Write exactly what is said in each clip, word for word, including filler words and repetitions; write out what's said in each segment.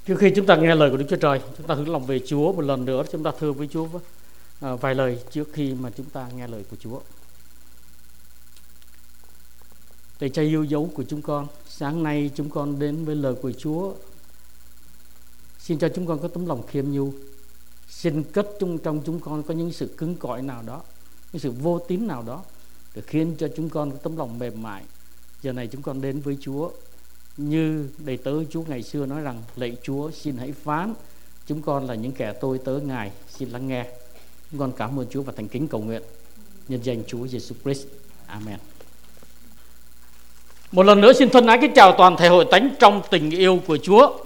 Trước khi chúng ta nghe lời của Đức Chúa Trời, chúng ta hướng lòng về Chúa một lần nữa. Chúng ta thưa với Chúa à, vài lời trước khi mà chúng ta nghe lời của Chúa. Lạy Cha yêu dấu của chúng con, sáng nay chúng con đến với lời của Chúa. Xin cho chúng con có tấm lòng khiêm nhu. Xin cất trong trong chúng con có những sự cứng cỏi nào đó, những sự vô tín nào đó, để khiến cho chúng con có tấm lòng mềm mại. Giờ này chúng con đến với Chúa như đầy tớ Chúa ngày xưa nói rằng: lạy Chúa, xin hãy phán, chúng con là những kẻ tôi tớ Ngài, xin lắng nghe. Chúng con cảm ơn Chúa và thành kính cầu nguyện nhân danh Chúa Giêsu Christ. Amen. Một lần nữa xin thân ái kính chào toàn thể hội thánh trong tình yêu của Chúa.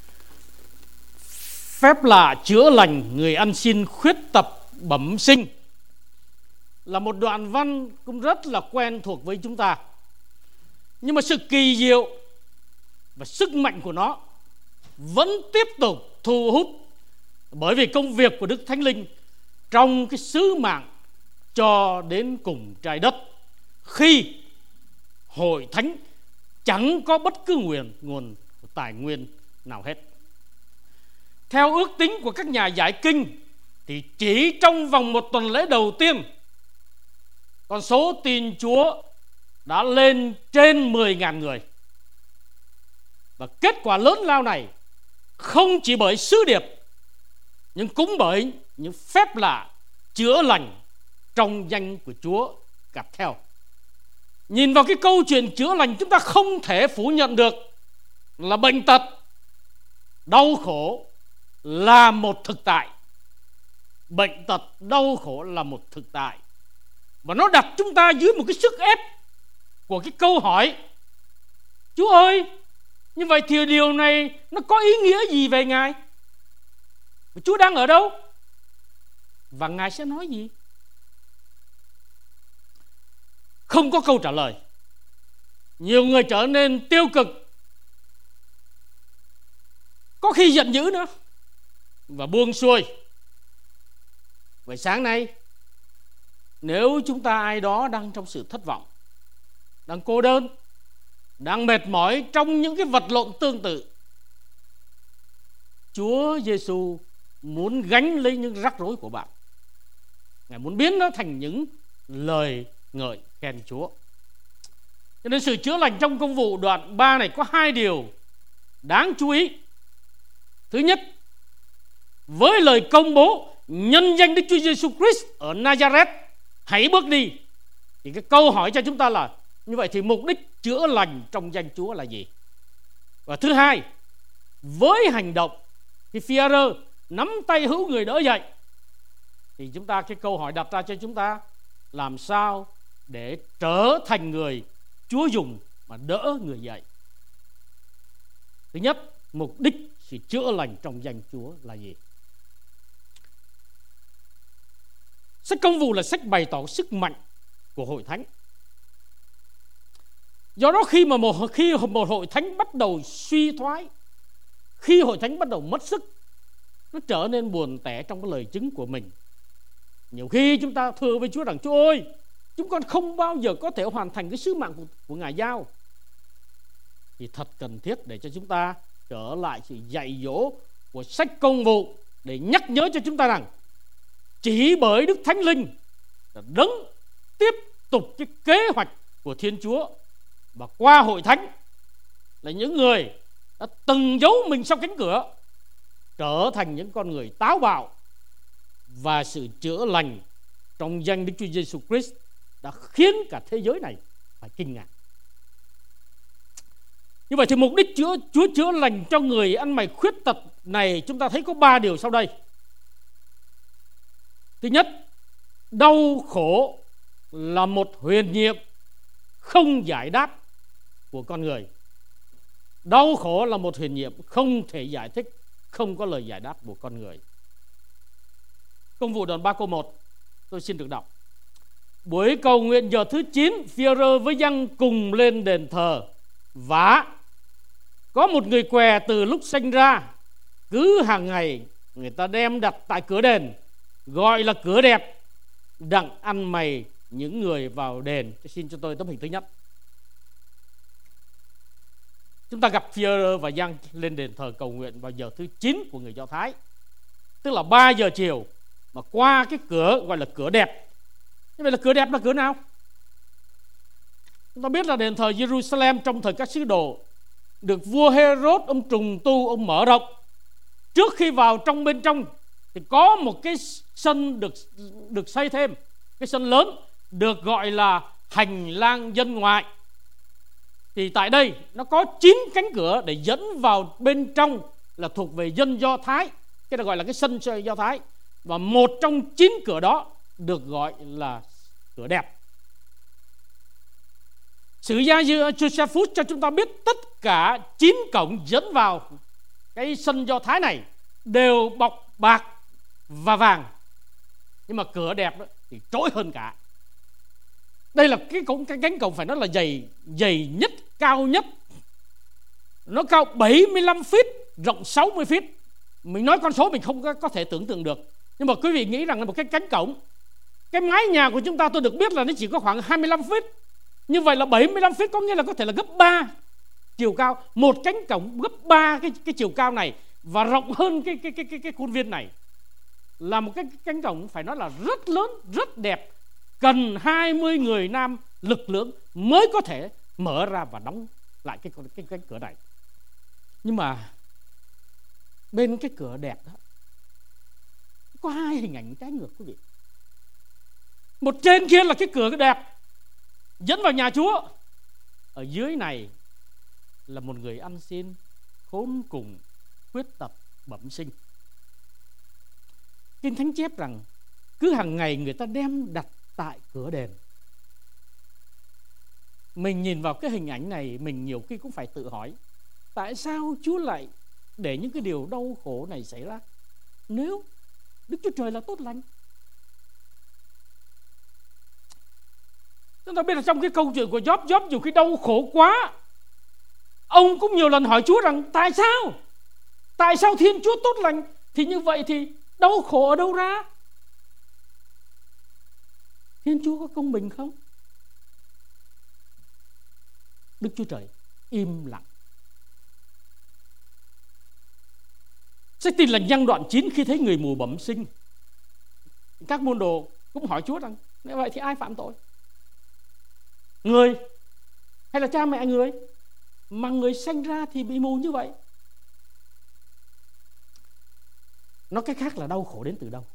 Phép lạ chữa lành người ăn xin khuyết tật bẩm sinh là một đoạn văn cũng rất là quen thuộc với chúng ta. Nhưng mà sự kỳ diệu và sức mạnh của nó vẫn tiếp tục thu hút, bởi vì công việc của Đức Thánh Linh trong cái sứ mạng cho đến cùng trái đất, khi hội thánh chẳng có bất cứ nguồn nguồn tài nguyên nào hết. Theo ước tính của các nhà giải kinh thì chỉ trong vòng một tuần lễ đầu tiên, con số tin Chúa đã lên trên mười nghìn người. Và kết quả lớn lao này không chỉ bởi sứ điệp, nhưng cũng bởi những phép lạ chữa lành trong danh của Chúa cặp theo. Nhìn vào cái câu chuyện chữa lành, chúng ta không thể phủ nhận được là bệnh tật, đau khổ là một thực tại. Bệnh tật, đau khổ là một thực tại. Và nó đặt chúng ta dưới một cái sức ép của cái câu hỏi: Chúa ơi, như vậy thì điều này nó có ý nghĩa gì về Ngài? Chúa đang ở đâu? Và Ngài sẽ nói gì? Không có câu trả lời. Nhiều người trở nên tiêu cực, có khi giận dữ nữa, và buông xuôi. Vậy sáng nay, nếu chúng ta ai đó đang trong sự thất vọng, đang cô đơn, đang mệt mỏi trong những cái vật lộn tương tự, Chúa Giêsu muốn gánh lấy những rắc rối của bạn. Ngài muốn biến nó thành những lời ngợi khen Chúa. Cho nên sự chữa lành trong công vụ đoạn ba này có hai điều đáng chú ý. Thứ nhất, với lời công bố nhân danh Đức Chúa Giêsu Christ ở Nazareth, hãy bước đi, thì cái câu hỏi cho chúng ta là: như vậy thì mục đích chữa lành trong danh Chúa là gì? Và thứ hai, với hành động thì Phi-e-rơ nắm tay hữu người đỡ dậy, thì chúng ta, cái câu hỏi đặt ra cho chúng ta: làm sao để trở thành người Chúa dùng mà đỡ người dậy? Thứ nhất, mục đích sự chữa lành trong danh Chúa là gì? Sách Công vụ là sách bày tỏ sức mạnh của hội thánh. Do đó khi mà một, khi một hội thánh bắt đầu suy thoái, khi hội thánh bắt đầu mất sức, nó trở nên buồn tẻ trong cái lời chứng của mình. Nhiều khi chúng ta thưa với Chúa rằng: Chúa ơi, chúng con không bao giờ có thể hoàn thành cái sứ mạng của, của Ngài giao. Thì thật cần thiết để cho chúng ta trở lại sự dạy dỗ của sách Công vụ, để nhắc nhớ cho chúng ta rằng chỉ bởi Đức Thánh Linh là đấng tiếp tục cái kế hoạch của Thiên Chúa, và qua hội thánh là những người đã từng giấu mình sau cánh cửa, trở thành những con người táo bạo, và sự chữa lành trong danh Đức Chúa Giêsu Christ đã khiến cả thế giới này phải kinh ngạc. Như vậy thì mục đích chữa, Chúa chữa lành cho người ăn mày khuyết tật này, chúng ta thấy có ba điều sau đây. Thứ nhất, đau khổ là một huyền nhiệm không giải đáp của con người. Đau khổ là một huyền nhiệm không thể giải thích, không có lời giải đáp của con người. Công vụ đoạn ba câu một, tôi xin được đọc. Buổi cầu nguyện giờ thứ chín, Phi-e-rơ với Giăng cùng lên đền thờ, và có một người què từ lúc sinh ra. Cứ hàng ngày người ta đem đặt tại cửa đền, gọi là cửa đẹp, đặng ăn mày những người vào đền. Xin cho tôi tấm hình thứ nhất. chúng ta gặp Phi-e-rơ và Giăng lên đền thờ cầu nguyện vào giờ thứ chín của người Do Thái, tức là ba giờ chiều, mà qua cái cửa gọi là cửa đẹp. Như vậy là cửa đẹp là cửa nào? Chúng ta biết là đền thờ Jerusalem trong thời các sứ đồ được vua Herod ông trùng tu, ông mở rộng. Trước khi vào trong bên trong thì có một cái sân được được xây thêm, cái sân lớn được gọi là hành lang dân ngoại. Thì tại đây nó có chín cánh cửa để dẫn vào bên trong là thuộc về dân Do Thái, cái đó gọi là cái sân Do Thái. Và một trong chín cửa đó được gọi là cửa đẹp. Sử gia Josephus cho chúng ta biết tất cả chín cổng dẫn vào cái sân Do Thái này đều bọc bạc và vàng, nhưng mà cửa đẹp đó thì trội hơn cả. Đây là cái cổng, cái cánh cổng phải nói là dày dày nhất, cao nhất. Nó cao bảy mươi lăm feet, rộng sáu mươi feet. Mình nói con số mình không có, có thể tưởng tượng được. Nhưng mà quý vị nghĩ rằng là một cái cánh cổng, cái mái nhà của chúng ta tôi được biết là nó chỉ có khoảng hai mươi lăm feet. Như vậy là bảy mươi lăm feet có nghĩa là có thể là gấp ba chiều cao. Một cánh cổng gấp ba cái, cái chiều cao này và rộng hơn cái, cái, cái, cái, cái khuôn viên này. Là một cái cánh cổng phải nói là rất lớn, rất đẹp. Cần hai mươi người nam lực lượng mới có thể mở ra và đóng lại cái, cái, cái cửa này. Nhưng mà bên cái cửa đẹp đó có hai hình ảnh trái ngược quý vị. Một trên kia là cái cửa đẹp dẫn vào nhà Chúa. Ở dưới này là một người ăn xin, khốn cùng, khuyết tật, bẩm sinh. Kinh Thánh chép rằng cứ hàng ngày người ta đem đặt tại cửa đền. Mình nhìn vào cái hình ảnh này, mình nhiều khi cũng phải tự hỏi, tại sao Chúa lại để những cái điều đau khổ này xảy ra nếu Đức Chúa Trời là tốt lành? Chúng ta biết là trong cái câu chuyện của Gióp, Gióp dù khi đau khổ quá, ông cũng nhiều lần hỏi Chúa rằng tại sao? Tại sao Thiên Chúa tốt lành? Thì như vậy thì đau khổ ở đâu ra? Thiên Chúa có công bình không? Đức Chúa Trời im lặng. Sách Tin Lành Giăng đoạn chín, khi thấy người mù bẩm sinh, các môn đồ cũng hỏi Chúa rằng nếu vậy thì ai phạm tội? Người hay là cha mẹ người? Mà người sanh ra thì bị mù như vậy. Nó cách khác là đau khổ đến từ đâu?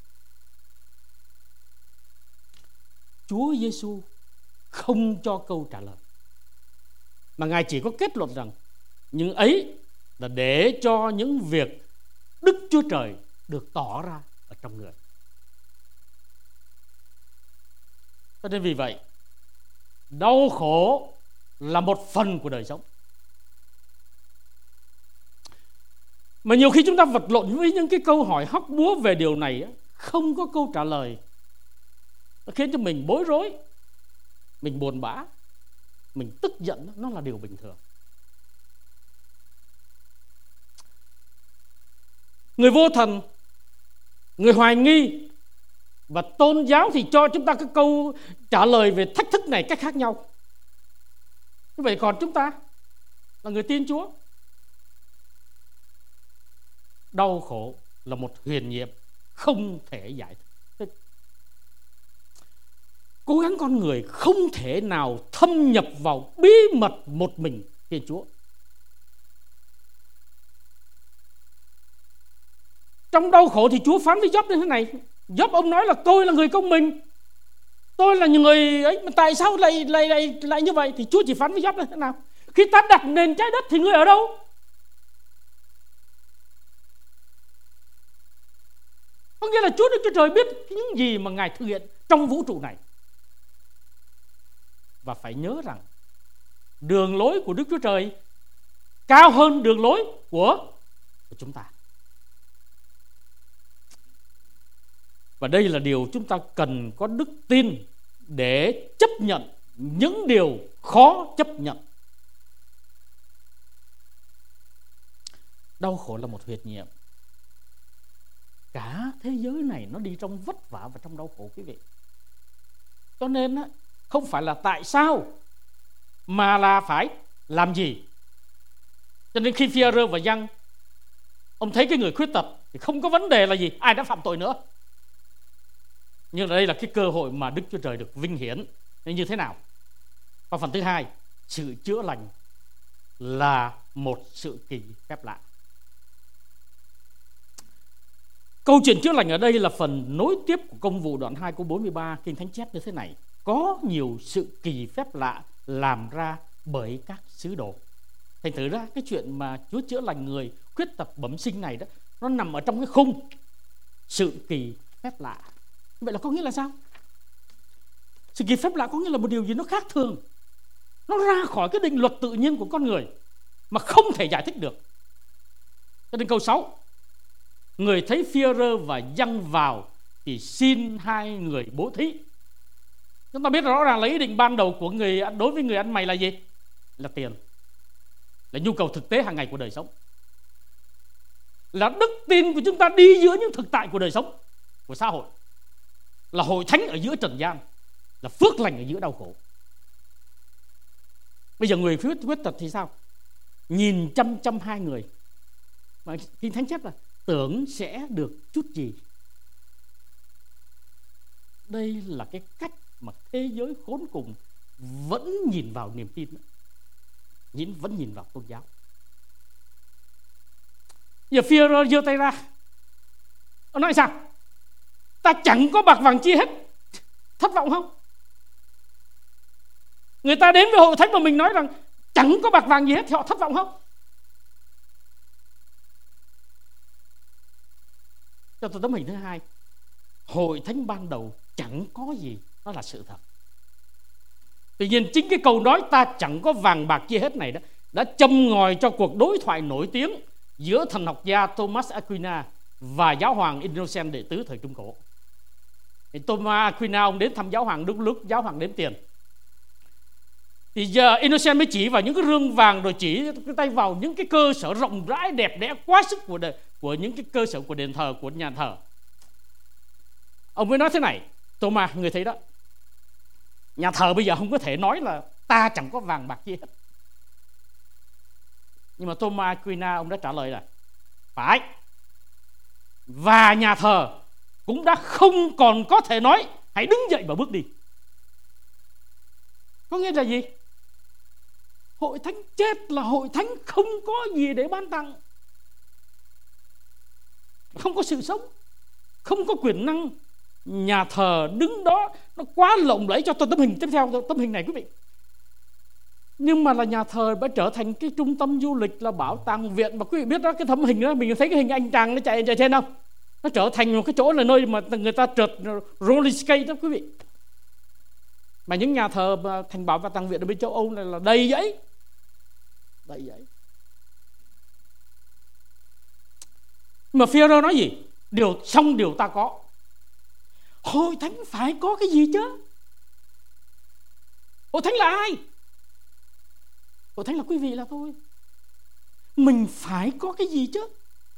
Chúa Giêsu không cho câu trả lời, mà Ngài chỉ có kết luận rằng những ấy là để cho những việc Đức Chúa Trời được tỏ ra ở trong người. Cho nên vì vậy, đau khổ là một phần của đời sống. Mà nhiều khi chúng ta vật lộn với những cái câu hỏi hóc búa về điều này, không có câu trả lời, nó khiến cho mình bối rối, mình buồn bã, mình tức giận. Nó là điều bình thường. Người vô thần, người hoài nghi và tôn giáo thì cho chúng ta cái câu trả lời về thách thức này cách khác nhau. Như vậy còn chúng ta là người tin Chúa, đau khổ là một huyền nhiệm không thể giải thích. Cố gắng con người không thể nào thâm nhập vào bí mật một mình Thiên Chúa. Trong đau khổ thì Chúa phán với Gióp như thế này. Gióp ông nói là tôi là người công bình, tôi là người ấy, mà tại sao lại lại lại lại như vậy? Thì Chúa chỉ phán với Gióp như thế nào? Khi ta đặt nền trái đất thì ngươi ở đâu? Có nghĩa là Chúa Đức Chúa Trời biết những gì mà Ngài thực hiện trong vũ trụ này. Và phải nhớ rằng đường lối của Đức Chúa Trời cao hơn đường lối của, của chúng ta. Và đây là điều chúng ta cần có đức tin để chấp nhận những điều khó chấp nhận. Đau khổ là một huyết nhiệm. Cả thế giới này nó đi trong vất vả và trong đau khổ quý vị. Cho nên không phải là tại sao, mà là phải làm gì. Cho nên khi Phi-e-rơ và Giăng, ông thấy cái người khuyết tật thì không có vấn đề là gì, ai đã phạm tội nữa. Nhưng đây là cái cơ hội mà Đức Chúa Trời được vinh hiển. Nên như thế nào? Và phần thứ hai, sự chữa lành là một sự kỳ phép lạ. Câu chuyện chữa lành ở đây là phần nối tiếp của công vụ đoạn hai câu bốn mươi ba. Kinh Thánh chép như thế này: có nhiều sự kỳ phép lạ làm ra bởi các sứ đồ. Thành thử ra cái chuyện mà Chúa chữa lành người khuyết tật bẩm sinh này đó, nó nằm ở trong cái khung sự kỳ phép lạ. Vậy là có nghĩa là sao? Sự kỳ phép lạ có nghĩa là một điều gì nó khác thường, nó ra khỏi cái định luật tự nhiên của con người mà không thể giải thích được. Cho nên câu sáu, người thấy Phi-e-rơ và Giăng vào thì xin hai người bố thí. Chúng ta biết rõ ràng là ý định ban đầu của người đối với người ăn mày là gì? Là tiền, là nhu cầu thực tế hàng ngày của đời sống, là đức tin của chúng ta đi giữa những thực tại của đời sống, của xã hội, là hội thánh ở giữa trần gian, là phước lành ở giữa đau khổ. Bây giờ người khuyết khuyết tật thì sao? Nhìn chăm chăm hai người mà Kinh Thánh chép là tưởng sẽ được chút gì. Đây là cái cách mà thế giới khốn cùng vẫn nhìn vào niềm tin, nhìn vẫn nhìn vào tôn giáo. Giờ Phi-e-rơ giơ tay ra, ông nói sao? Ta chẳng có bạc vàng chi hết. Thất vọng không? Người ta đến với hội thánh mà mình nói rằng chẳng có bạc vàng gì hết thì họ thất vọng không? Cho tôi tấm hình thứ hai. Hội thánh ban đầu chẳng có gì, đó là sự thật. Tuy nhiên chính cái câu nói ta chẳng có vàng bạc chia hết này đó đã châm ngòi cho cuộc đối thoại nổi tiếng giữa thần học gia Thomas Aquina và giáo hoàng Innocent đệ tứ thời Trung Cổ. Thì Thomas Aquina ông đến thăm giáo hoàng đúng lúc giáo hoàng đếm tiền. Thì giờ Innocent mới chỉ vào những cái rương vàng, rồi chỉ cái tay vào những cái cơ sở rộng rãi đẹp đẽ quá sức của đời, của những cái cơ sở của đền thờ, của nhà thờ. Ông mới nói thế này: Thomas, người thấy đó, nhà thờ bây giờ không có thể nói là ta chẳng có vàng bạc gì hết. Nhưng mà Thomas Aquina ông đã trả lời là phải, và nhà thờ cũng đã không còn có thể nói hãy đứng dậy và bước đi. Có nghĩa là gì? Hội thánh chết là hội thánh không có gì để ban tặng, không có sự sống, không có quyền năng. Nhà thờ đứng đó nó quá lộng lẫy. Cho tôi tấm hình tiếp theo, tấm hình này quý vị. Nhưng mà là nhà thờ đã trở thành cái trung tâm du lịch, là bảo tàng viện. Mà quý vị biết đó, cái tấm hình đó, mình thấy cái hình anh chàng nó chạy chạy trên không? Nó trở thành một cái chỗ là nơi mà người ta trượt roller skate đó quý vị. Mà những nhà thờ mà thành bảo và tàng viện ở bên châu Âu này là đầy giấy, đầy giấy. Mà Phi-e-rơ nói gì? Điều xong điều ta có. Hội thánh phải có cái gì chứ? Hội thánh là ai? Hội thánh là quý vị là tôi. Mình phải có cái gì chứ?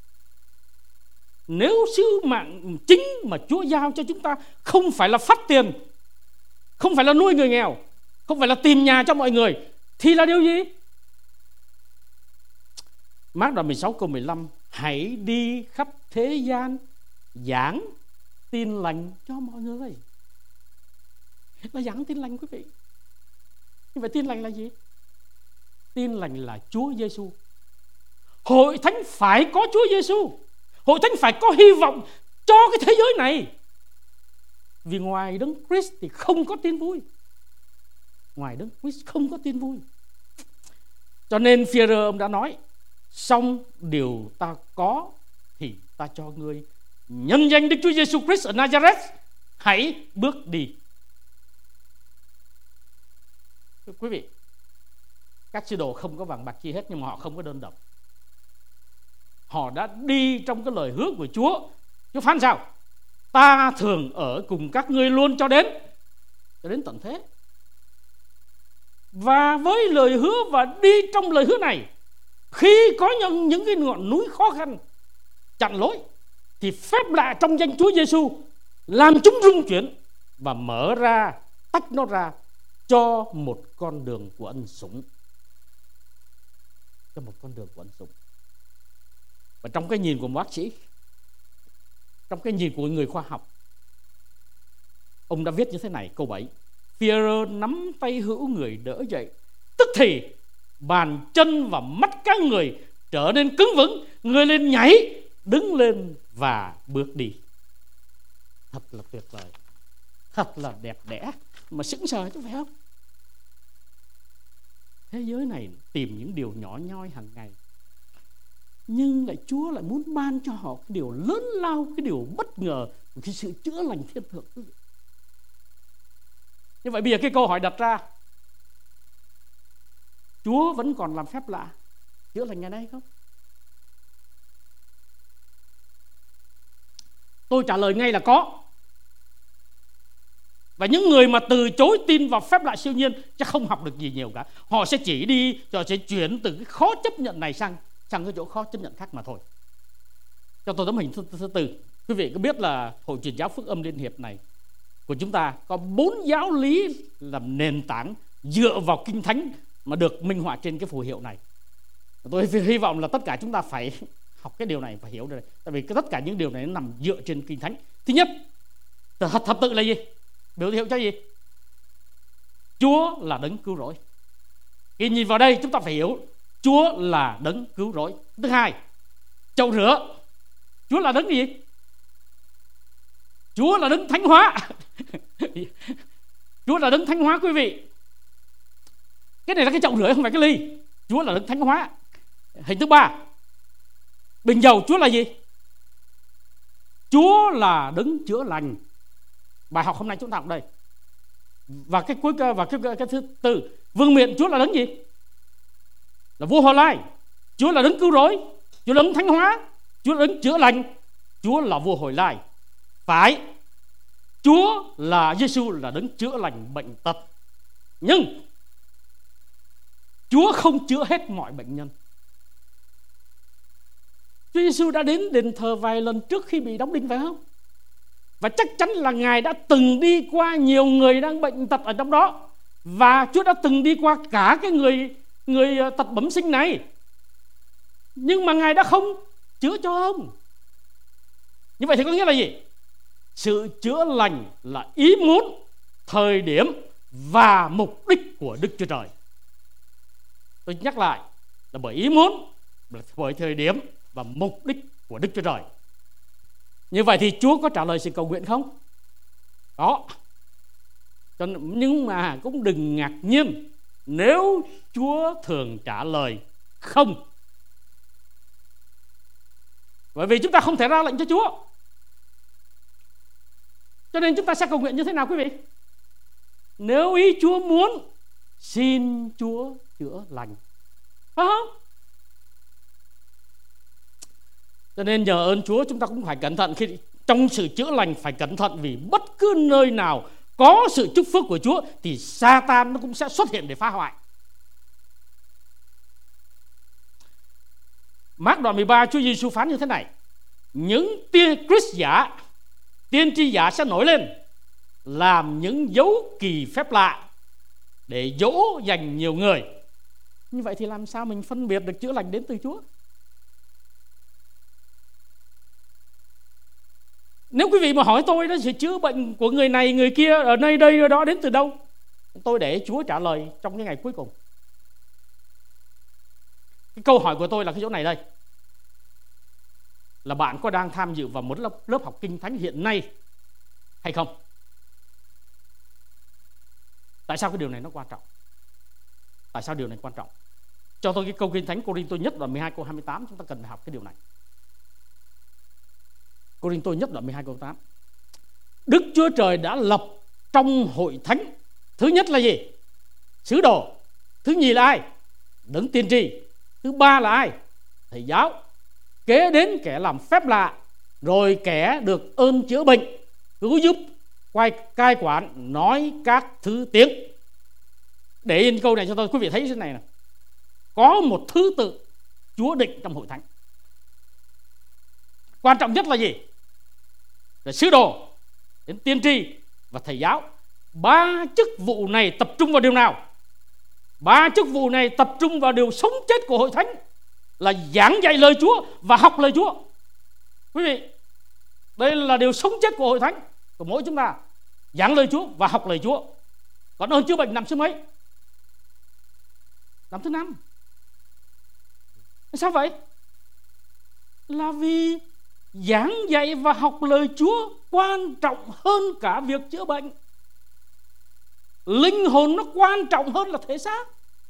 Nếu sứ mạng chính mà Chúa giao cho chúng ta không phải là phát tiền, không phải là nuôi người nghèo, không phải là tìm nhà cho mọi người, thì là điều gì? Mác đoạn mười sáu câu mười lăm: hãy đi khắp thế gian giảng tin lành cho mọi người. Là giảng tin lành quý vị. Nhưng vậy tin lành là gì? Tin lành là Chúa Giêsu. Hội thánh phải có Chúa Giêsu. Hội thánh phải có hy vọng cho cái thế giới này. Vì ngoài Đấng Christ thì không có tin vui. Ngoài Đấng Christ không có tin vui. Cho nên Phi-e-rơ ông đã nói: xong điều ta có thì ta cho ngươi, nhân danh Đức Chúa Giêsu Christ ở Nazareth, hãy bước đi. Thưa quý vị, các sứ đồ không có vàng bạc chi hết, nhưng mà họ không có đơn độc. Họ đã đi trong cái lời hứa của Chúa. Chúa phán sao? Ta thường ở cùng các ngươi luôn cho đến cho đến tận thế. Và với lời hứa và đi trong lời hứa này, khi có những, những cái ngọn núi khó khăn chặn lối, thì phép lạ trong danh Chúa Giêsu làm chúng rung chuyển và mở ra, tách nó ra cho một con đường của ân sủng. cho một con đường của ân sủng. Và trong cái nhìn của bác sĩ, trong cái nhìn của người khoa học, ông đã viết như thế này, câu bảy: Führer nắm tay hữu người đỡ dậy, tức thì bàn chân và mắt các người trở nên cứng vững, người lên nhảy, đứng lên và bước đi. Thật là tuyệt vời, thật là đẹp đẽ, mà sững sờ chứ phải không? Thế giới này tìm những điều nhỏ nhoi hàng ngày, nhưng lại Chúa lại muốn ban cho họ cái điều lớn lao, cái điều bất ngờ, cái sự chữa lành thiên thượng. Như vậy bây giờ cái câu hỏi đặt ra, Chúa vẫn còn làm phép lạ chữa lành ngày nay không? Tôi trả lời ngay là có. Và những người mà từ chối tin vào phép lạ siêu nhiên chắc không học được gì nhiều cả. Họ sẽ chỉ đi, họ sẽ chuyển từ cái khó chấp nhận này sang sang cái chỗ khó chấp nhận khác mà thôi. Cho tôi tấm hình thứ, thứ tư. Quý vị có biết là Hội Truyền giáo Phước Âm Liên Hiệp này của chúng ta có bốn giáo lý làm nền tảng dựa vào Kinh Thánh mà được minh họa trên cái phù hiệu này. Tôi hy vọng là tất cả chúng ta phải học cái điều này, phải hiểu được. Tại vì tất cả những điều này nó nằm dựa trên Kinh Thánh. Thứ nhất, thập thập tự là gì? Biểu hiệu cho gì? Chúa là đấng cứu rỗi. Khi nhìn vào đây chúng ta phải hiểu Chúa là đấng cứu rỗi. Thứ hai, chậu rửa, Chúa là đấng gì? Chúa là đấng thánh hóa. Chúa là đấng thánh hóa quý vị. Cái này là cái chậu rửa không phải cái ly. Chúa là đấng thánh hóa. Hình thứ ba, bình dầu, Chúa là gì? Chúa là đấng chữa lành. Bài học hôm nay chúng ta học đây. Và cái cuối và cái, cái, cái thứ tư, vương miện, Chúa là đấng gì? Là vua Hồi Lai. Chúa là đấng cứu rỗi, Chúa là đấng thánh hóa, Chúa là đấng chữa lành, Chúa là vua Hồi Lai. Phải, Chúa là Giêsu là đấng chữa lành bệnh tật. Nhưng Chúa không chữa hết mọi bệnh nhân. Chúa Giêsu đã đến đền thờ vài lần trước khi bị đóng đinh phải không? Và chắc chắn là Ngài đã từng đi qua nhiều người đang bệnh tật ở trong đó. Và Chúa đã từng đi qua cả cái người người tật bẩm sinh này. Nhưng mà Ngài đã không chữa cho ông. Như vậy thì có nghĩa là gì? Sự chữa lành là ý muốn, thời điểm và mục đích của Đức Chúa Trời. Tôi nhắc lại là bởi ý muốn, bởi thời điểm và mục đích của Đức Chúa Trời. Như vậy thì Chúa có trả lời sự cầu nguyện không? Có. Nhưng mà cũng đừng ngạc nhiên nếu Chúa thường trả lời không. Bởi vì chúng ta không thể ra lệnh cho Chúa. Cho nên chúng ta sẽ cầu nguyện như thế nào quý vị? Nếu ý Chúa muốn, xin Chúa chữa lành, phải không? Cho nên nhờ ơn Chúa chúng ta cũng phải cẩn thận. Khi trong sự chữa lành phải cẩn thận, vì bất cứ nơi nào có sự chúc phước của Chúa thì Satan nó cũng sẽ xuất hiện để phá hoại. Mác đoạn mười ba, Chúa Giêsu phán như thế này: những tiên Christ giả, tiên tri giả sẽ nổi lên, làm những dấu kỳ phép lạ để dỗ dành nhiều người. Như vậy thì làm sao mình phân biệt được chữa lành đến từ Chúa? Nếu quý vị mà hỏi tôi đó, sự chữa bệnh của người này người kia ở nơi đây ở đó đến từ đâu, tôi để Chúa trả lời trong những ngày cuối cùng. Cái câu hỏi của tôi là cái chỗ này đây: là bạn có đang tham dự vào một lớp, lớp học Kinh Thánh hiện nay hay không? Tại sao cái điều này nó quan trọng? Tại sao điều này quan trọng? Cho tôi cái câu Kinh Thánh Cô-rinh-tô nhất đoạn mười hai câu hai mươi tám, chúng ta cần phải học cái điều này. Cô-rinh-tô nhất đoạn mười hai câu tám. Đức Chúa Trời đã lập trong hội thánh, thứ nhất là gì? Sứ đồ. Thứ nhì là ai? Đấng tiên tri. Thứ ba là ai? Thầy giáo. Kế đến kẻ làm phép lạ, rồi kẻ được ơn chữa bệnh, cứu giúp, quay cai quản, nói các thứ tiếng. Để yên câu này cho tôi, quý vị thấy thế này nè. Có một thứ tự Chúa định trong hội thánh. Quan trọng nhất là gì? Là sứ đồ, đến tiên tri và thầy giáo. Ba chức vụ này tập trung vào điều nào? Ba chức vụ này tập trung vào điều sống chết của hội thánh. là giảng dạy lời Chúa và học lời Chúa. Quý vị, đây là điều sống chết của hội thánh, của mỗi chúng ta. Giảng lời Chúa và học lời Chúa. Còn ơn chữa bệnh nằm thứ mấy? Nằm thứ năm. Sao vậy? Là vì giảng dạy và học lời Chúa quan trọng hơn cả việc chữa bệnh. Linh hồn nó quan trọng hơn là thể xác.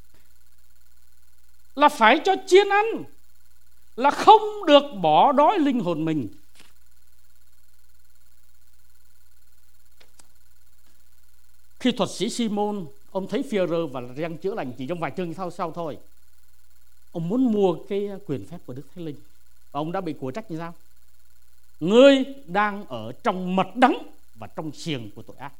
Là phải cho chiên ăn, là không được bỏ đói linh hồn mình. Khi thuật sĩ Simon, ông thấy Phi-e-rơ và răng chữa lành chỉ trong vài chương sau sau thôi, ông muốn mua cái quyền phép của Đức Thánh Linh, và ông đã bị của trách như sao? Ngươi đang ở trong mật đắng và trong xiềng của tội ác.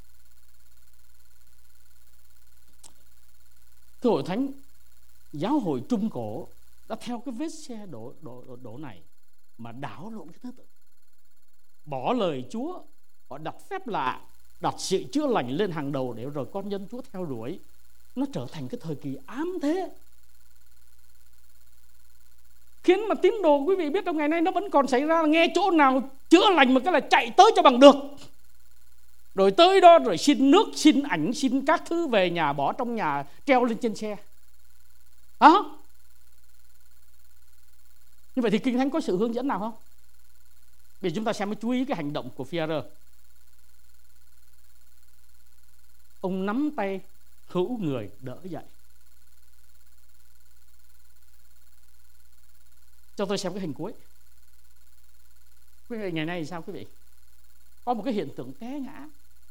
Thưa hội thánh, giáo hội Trung Cổ đã theo cái vết xe đổ, đổ, đổ, đổ này mà đảo lộn cái thứ tự. Bỏ lời Chúa, họ đặt phép lạ, đặt sự chữa lành lên hàng đầu để rồi con dân Chúa theo đuổi. Nó trở thành cái thời kỳ ám thế, khiến mà tín đồ, quý vị biết trong ngày nay nó vẫn còn xảy ra, nghe chỗ nào chữa lành mà cái là chạy tới cho bằng được, rồi tới đó rồi xin nước, xin ảnh, xin các thứ về nhà, bỏ trong nhà, treo lên trên xe. Hả? Như vậy thì Kinh Thánh có sự hướng dẫn nào không? Bây giờ chúng ta xem mới chú ý cái hành động của Phi-e-rơ. Ông nắm tay hữu người đỡ dậy. Cho tôi xem cái hình cuối. Quý vị, ngày nay thì sao quý vị? Có một cái hiện tượng té ngã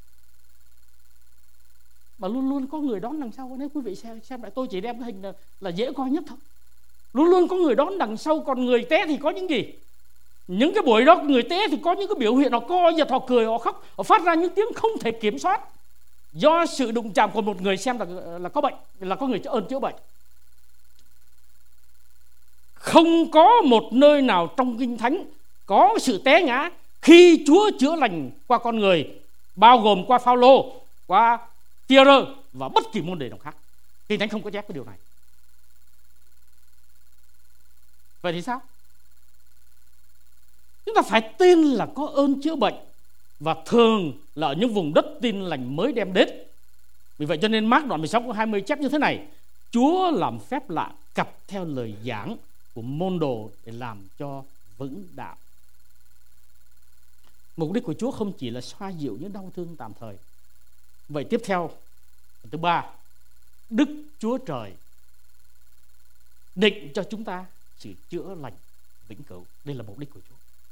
mà luôn luôn có người đón đằng sau. Nếu quý vị xem, xem lại, tôi chỉ đem cái hình là, là dễ coi nhất thôi. Luôn luôn có người đón đằng sau. Còn người té thì có những gì? Những cái buổi đó người té thì có những cái biểu hiện, họ co giật, họ cười, họ khóc, họ phát ra những tiếng không thể kiểm soát, do sự đụng chạm của một người xem là, là có bệnh, là có người ơn chữa bệnh. Không có một nơi nào trong Kinh Thánh có sự té ngã khi Chúa chữa lành qua con người, bao gồm qua Phao-lô, qua Phi-e-rơ và bất kỳ môn đệ nào khác. Kinh Thánh không có chép cái điều này. Vậy thì sao? Chúng ta phải tin là có ơn chữa bệnh, và thường là ở những vùng đất tin lành mới đem đến. Vì vậy cho nên Mác đoạn mười sáu câu hai mươi chép như thế này: Chúa làm phép lạ cặp theo lời giảng của môn đồ để làm cho vững đạo. Mục đích của Chúa không chỉ là xoa dịu những đau thương tạm thời. Vậy tiếp theo, thứ ba, Đức Chúa Trời định cho chúng ta sự chữa lành vĩnh cửu. Đây là mục đích của Chúa.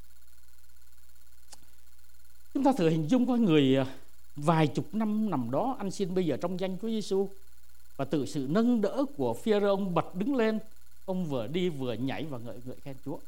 Chúng ta thử hình dung có người vài chục năm nằm đó ăn xin bây giờ trong danh Chúa Giêsu, và từ sự nâng đỡ của Phi-e-rơ, ông bật đứng lên, ông vừa đi vừa nhảy và ngợi ngợi khen Chúa.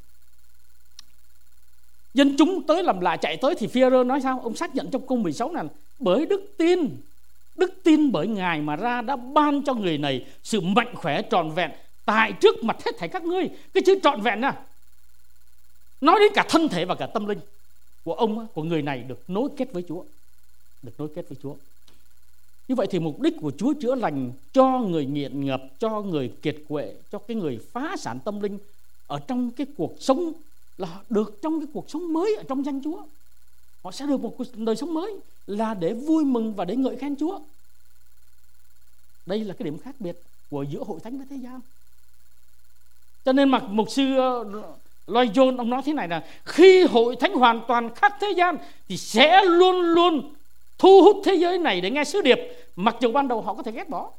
Dân chúng tới làm lạ chạy tới thì Phi-e-rơ nói sao? Ông xác nhận trong câu mười sáu này: bởi đức tin, đức tin bởi Ngài mà ra đã ban cho người này sự mạnh khỏe trọn vẹn tại trước mặt hết thảy các ngươi. Cái chữ trọn vẹn nè, nói đến cả thân thể và cả tâm linh của ông, của người này được nối kết với Chúa, được nối kết với Chúa. Như vậy thì mục đích của Chúa chữa lành cho người nghiện ngập, cho người kiệt quệ, cho cái người phá sản tâm linh ở trong cái cuộc sống, là được trong cái cuộc sống mới ở trong danh Chúa. Họ sẽ được một đời sống mới, là để vui mừng và để ngợi khen Chúa. Đây là cái điểm khác biệt của giữa hội thánh với thế gian. Cho nên mà mục sư Lloyd Jones ông nói thế này là khi hội thánh hoàn toàn khác thế gian thì sẽ luôn luôn thu hút thế giới này để nghe sứ điệp, mặc dù ban đầu họ có thể ghét bỏ.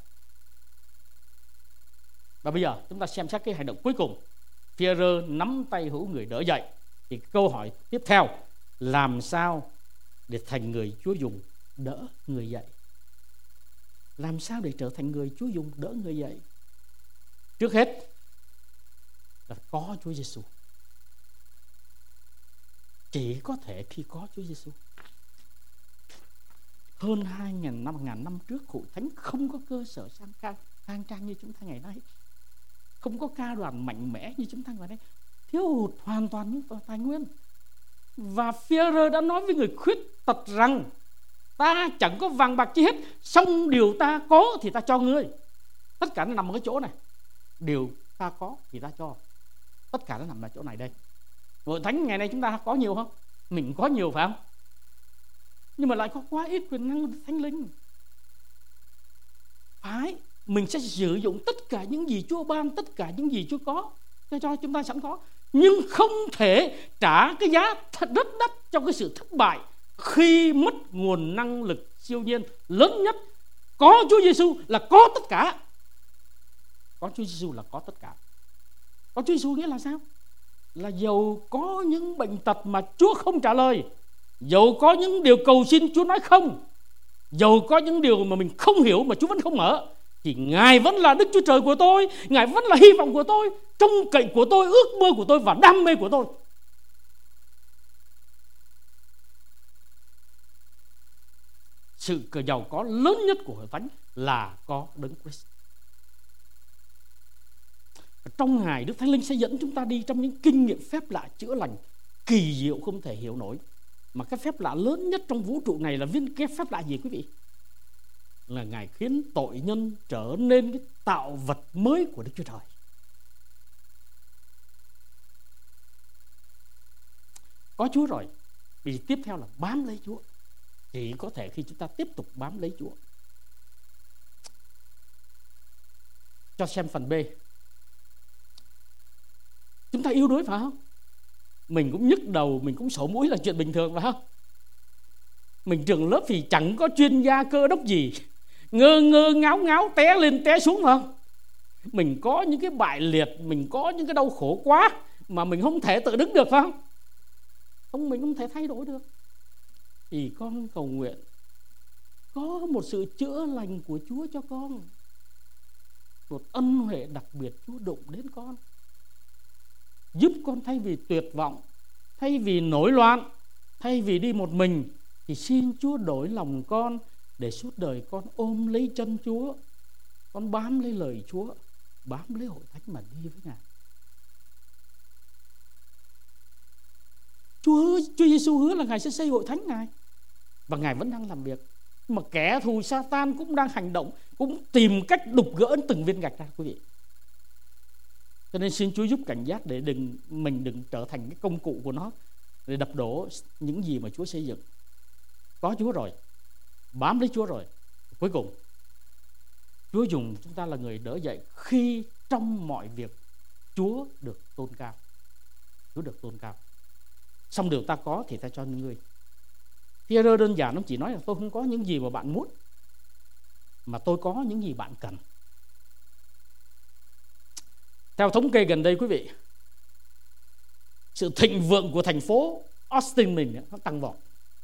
Và bây giờ chúng ta xem xét cái hành động cuối cùng. Phi-e-rơ nắm tay hữu người đỡ dậy. Thì câu hỏi tiếp theo: làm sao để thành người Chúa dùng đỡ người dậy? Làm sao để trở thành người Chúa dùng đỡ người dậy? Trước hết là có Chúa Giêsu. Chỉ có thể khi có Chúa Giêsu. Hơn hai nghìn năm, ngàn năm trước, hội thánh không có cơ sở sang khang, khang trang như chúng ta ngày nay, không có ca đoàn mạnh mẽ như chúng ta ngày nay, thiếu hụt hoàn toàn những tài nguyên. Và Phi-e-rơ đã nói với người khuyết tật rằng: ta chẳng có vàng bạc chi hết, song điều ta có thì ta cho ngươi. Tất cả nó nằm ở cái chỗ này: điều ta có thì ta cho. Tất cả nó nằm ở chỗ này đây. Hội thánh ngày nay chúng ta có nhiều không? Mình có nhiều phải không? Nhưng mà lại có quá ít quyền năng Thánh Linh. Phải, mình sẽ sử dụng tất cả những gì Chúa ban, tất cả những gì Chúa có cho chúng ta sẵn có. Nhưng không thể trả cái giá thật rất đắt cho cái sự thất bại khi mất nguồn năng lực siêu nhiên lớn nhất. Có Chúa Giêsu là có tất cả. Có Chúa Giêsu là có tất cả. Có Chúa Giêsu nghĩa là sao? Là dầu có những bệnh tật mà Chúa không trả lời, dầu có những điều cầu xin Chúa nói không, dầu có những điều mà mình không hiểu mà Chúa vẫn không mở, thì Ngài vẫn là Đức Chúa Trời của tôi, Ngài vẫn là hy vọng của tôi, trông cậy của tôi, ước mơ của tôi và đam mê của tôi. Sự giàu có lớn nhất của Hội Thánh là có Đấng Christ. Trong Ngài, Đức Thánh Linh sẽ dẫn chúng ta đi trong những kinh nghiệm phép lạ chữa lành kỳ diệu không thể hiểu nổi. Mà cái phép lạ lớn nhất trong vũ trụ này là viên cái phép lạ gì quý vị? Là Ngài khiến tội nhân trở nên cái tạo vật mới của Đức Chúa Trời. Có Chúa rồi, vì tiếp theo là bám lấy Chúa. Chỉ có thể khi chúng ta tiếp tục bám lấy Chúa. Cho xem phần B. Chúng ta yếu đuối phải không? Mình cũng nhức đầu, mình cũng sổ mũi là chuyện bình thường phải không? Mình trường lớp thì chẳng có chuyên gia cơ đốc gì, ngơ ngơ ngáo ngáo té lên té xuống phải không? Mình có những cái bại liệt, mình có những cái đau khổ quá mà mình không thể tự đứng được phải không? Không, mình không thể thay đổi được. Thì con cầu nguyện có một sự chữa lành của Chúa cho con, một ân huệ đặc biệt Chúa đụng đến con, giúp con thay vì tuyệt vọng, thay vì nổi loạn, thay vì đi một mình, thì xin Chúa đổi lòng con để suốt đời con ôm lấy chân Chúa, con bám lấy lời Chúa, bám lấy Hội Thánh mà đi với Ngài. Chúa hứa, Chúa Giêsu hứa là Ngài sẽ xây Hội Thánh Ngài, và Ngài vẫn đang làm việc. Mà kẻ thù Sa-tan cũng đang hành động, cũng tìm cách đục gỡ từng viên gạch ra quý vị. Cho nên xin Chúa giúp cảnh giác để đừng mình đừng trở thành cái công cụ của nó để đập đổ những gì mà Chúa xây dựng. Có Chúa rồi, bám lấy Chúa rồi, cuối cùng Chúa dùng chúng ta là người đỡ dậy khi trong mọi việc Chúa được tôn cao. Chúa được tôn cao. Xong điều ta có thì ta cho những người. Thi-rơ đơn giản nó chỉ nói là tôi không có những gì mà bạn muốn, mà tôi có những gì bạn cần. Theo thống kê gần đây quý vị, sự thịnh vượng của thành phố Austin mình nó tăng vọt.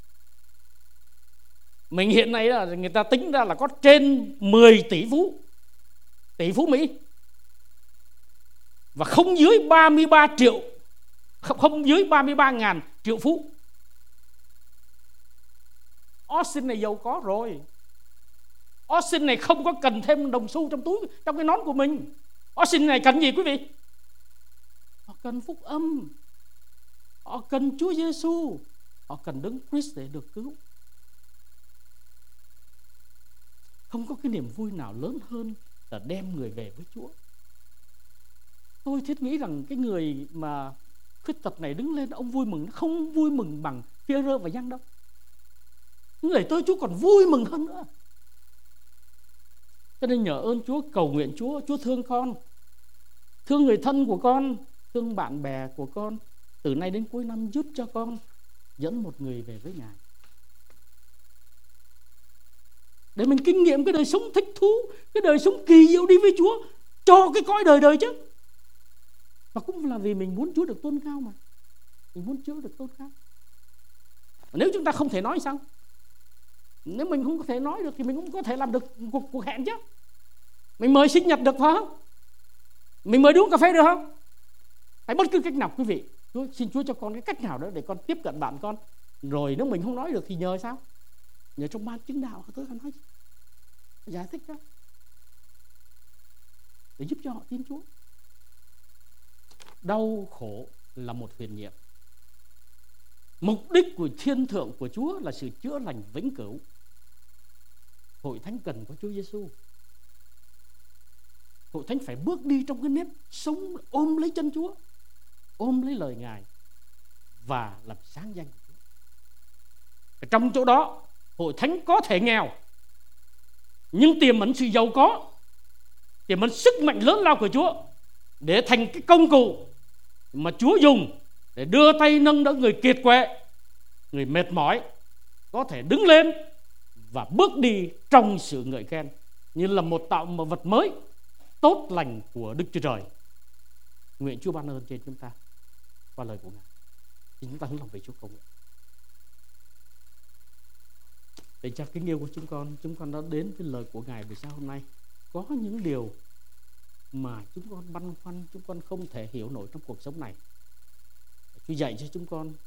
Mình hiện nay là người ta tính ra là có trên mười tỷ phú, tỷ phú Mỹ, và không dưới ba mươi ba triệu, không dưới ba mươi ba ngàn triệu phú. Austin này giàu có rồi. Austin này không có cần thêm đồng xu trong túi, trong cái nón của mình. Austin này cần gì quý vị? Họ cần phúc âm, họ cần Chúa Giêsu, họ cần Đấng Christ để được cứu. Không có cái niềm vui nào lớn hơn là đem người về với Chúa. Tôi thiết nghĩ rằng cái người mà khuyết tật này đứng lên, ông vui mừng, không vui mừng bằng Phi-e-rơ và Giăng đâu. Những lời tôi Chúa còn vui mừng hơn nữa. Cho nên nhờ ơn Chúa, cầu nguyện Chúa, Chúa thương con, thương người thân của con, thương bạn bè của con. Từ nay đến cuối năm giúp cho con dẫn một người về với Ngài, để mình kinh nghiệm cái đời sống thích thú, cái đời sống kỳ diệu đi với Chúa, cho cái cõi đời đời chứ. Và cũng là vì mình muốn Chúa được tôn cao mà. Mình muốn Chúa được tôn cao. Nếu chúng ta không thể nói sao? Nếu mình không có thể nói được thì mình cũng có thể làm được cuộc, cuộc hẹn chứ. Mình mời sinh nhật được phải không? Mình mời đi uống cà phê được không? Hay bất cứ cách nào quý vị, Chúa, xin Chúa cho con cái cách nào đó để con tiếp cận bạn con. Rồi nếu mình không nói được thì nhờ sao? Nhờ trong ban chứng đạo tôi phải nói, giải thích đó, để giúp cho họ tin Chúa. Đau khổ là một huyền nhiệm. Mục đích của thiên thượng của Chúa là sự chữa lành vĩnh cửu. Hội thánh cần có Chúa Giêsu. Hội thánh phải bước đi trong cái nếp sống ôm lấy chân Chúa, ôm lấy lời Ngài và làm sáng danh của Chúa. Trong chỗ đó, hội thánh có thể nghèo, nhưng tiềm ẩn sự giàu có, tiềm ẩn sức mạnh lớn lao của Chúa để thành cái công cụ mà Chúa dùng để đưa tay nâng đỡ người kiệt quệ, người mệt mỏi có thể đứng lên và bước đi trong sự ngợi khen như là một tạo một vật mới tốt lành của Đức Chúa Trời. Nguyện Chúa ban ơn trên chúng ta qua lời của Ngài. Thì chúng ta hướng lòng về Chúa cầu nguyện. Để cho kính yêu của chúng con, chúng con đã đến với lời của Ngài buổi sáng hôm nay. Có những điều mà chúng con băn khoăn, chúng con không thể hiểu nổi trong cuộc sống này. Chúa dạy cho chúng con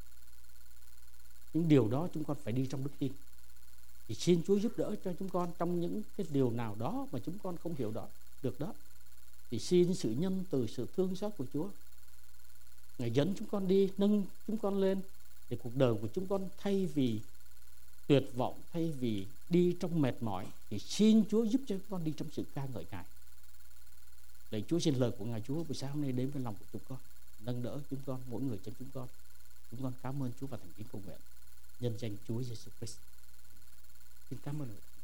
những điều đó, chúng con phải đi trong đức tin. Thì xin Chúa giúp đỡ cho chúng con trong những cái điều nào đó mà chúng con không hiểu đó được đó. Thì xin sự nhân từ, sự thương xót của Chúa, Ngài dẫn chúng con đi, nâng chúng con lên, để cuộc đời của chúng con thay vì tuyệt vọng, thay vì đi trong mệt mỏi, thì xin Chúa giúp cho chúng con đi trong sự ca ngợi Ngài. Lạy Chúa, xin lời của Ngài Chúa buổi sáng hôm nay đến với lòng của chúng con, nâng đỡ chúng con, mỗi người trong chúng con. Chúng con cảm ơn Chúa và thành kính cầu nguyện nhân danh Chúa Giêsu Christ. Xin cảm ơn.